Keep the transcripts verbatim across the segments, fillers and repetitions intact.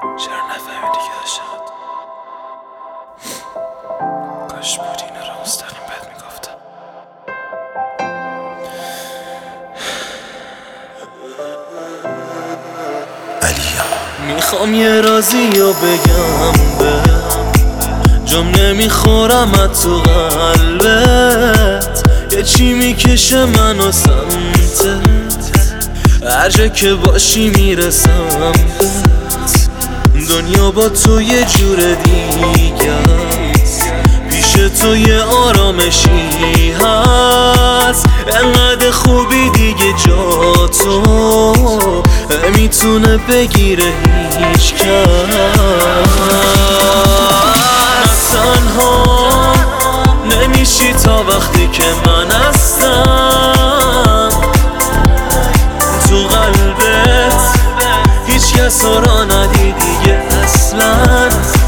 چرا نفهمیدی که عاشقت؟ کاش بودی اینا رو مستقیم بهت میگفتم. علیا میخوام یه رازی رو بگم به جام نمیخورم از تو قلبت، یه چی میکشه منو سمتت، هر جا که باشی میرسم بهت. دنیا با تو یه جور دیگه است، پیش تو یه آرامشی هست، انقدر خوبی دیگه جا تو میتونه بگیره هیچ کس. تنها نمیشی تا وقتی که من هستم، تو قلبت هیچ کس را ندیدی دیگه اصلا.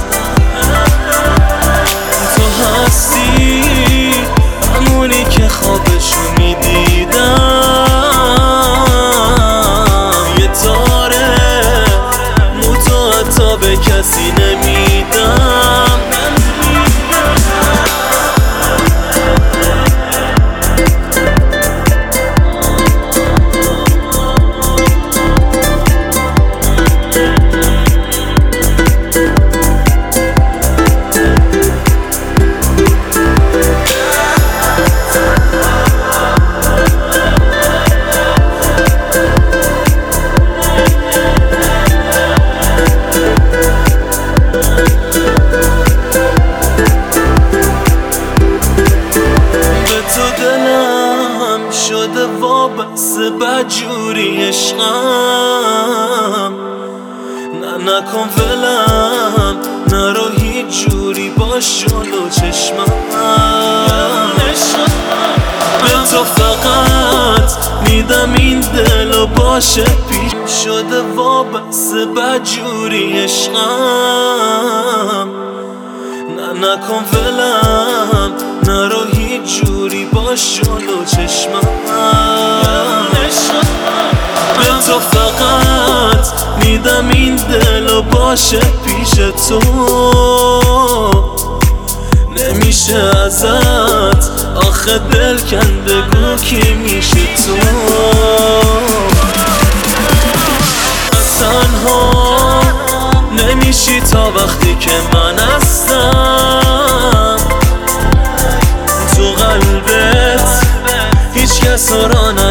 تو هستی همونی که خوابشو میدیدم، یه تاره موتو حتی به کسی نمیدم. شده وابسته بدجوری عشقم، نه نکن ولم، نرو هیچ جوری باش جلو چشمم. به تو فقط میدم این دل و باشه پیش، شده وابسته بدجوری عشقم، نه نکن ولم، نرو هیچ جوری باش جلو چشمم. به تو فقط میدم این دل و باشه پیش تو، نمیشه ازت آخه دل کندگو کی میشه تو. تنها نمیشی تا وقتی که من هستم، تو قلبت هیچ کس را